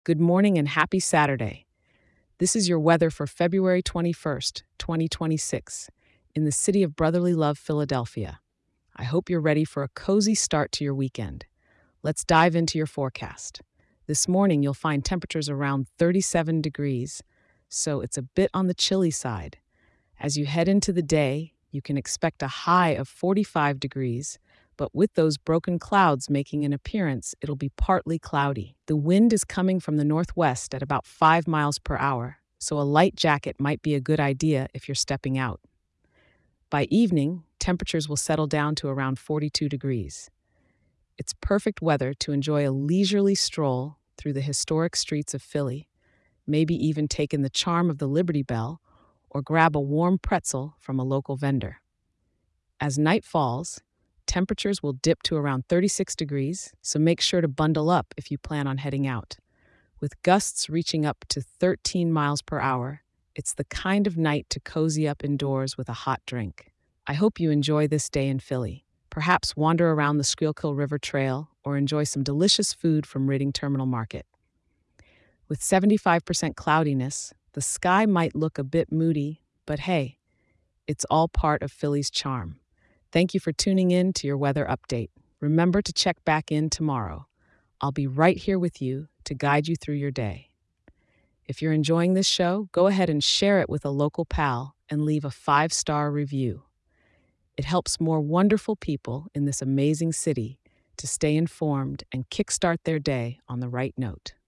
Good morning and happy Saturday. This is your weather for February 21st, 2026, in the city of brotherly love, Philadelphia. I hope you're ready for a cozy start to your weekend. Let's dive into your forecast. This morning, you'll find temperatures around 37 degrees, so it's a bit on the chilly side. As you head into the day, you can expect a high of 45 degrees, but with those broken clouds making an appearance, it'll be partly cloudy. The wind is coming from the northwest at about 5 miles per hour, so a light jacket might be a good idea if you're stepping out. By evening, temperatures will settle down to around 42 degrees. It's perfect weather to enjoy a leisurely stroll through the historic streets of Philly, maybe even take in the charm of the Liberty Bell or grab a warm pretzel from a local vendor. As night falls, temperatures will dip to around 36 degrees, so make sure to bundle up if you plan on heading out. With gusts reaching up to 13 miles per hour, it's the kind of night to cozy up indoors with a hot drink. I hope you enjoy this day in Philly. Perhaps wander around the Schuylkill River Trail or enjoy some delicious food from Reading Terminal Market. With 75% cloudiness, the sky might look a bit moody, but hey, it's all part of Philly's charm. Thank you for tuning in to your weather update. Remember to check back in tomorrow. I'll be right here with you to guide you through your day. If you're enjoying this show, go ahead and share it with a local pal and leave a 5-star review. It helps more wonderful people in this amazing city to stay informed and kickstart their day on the right note.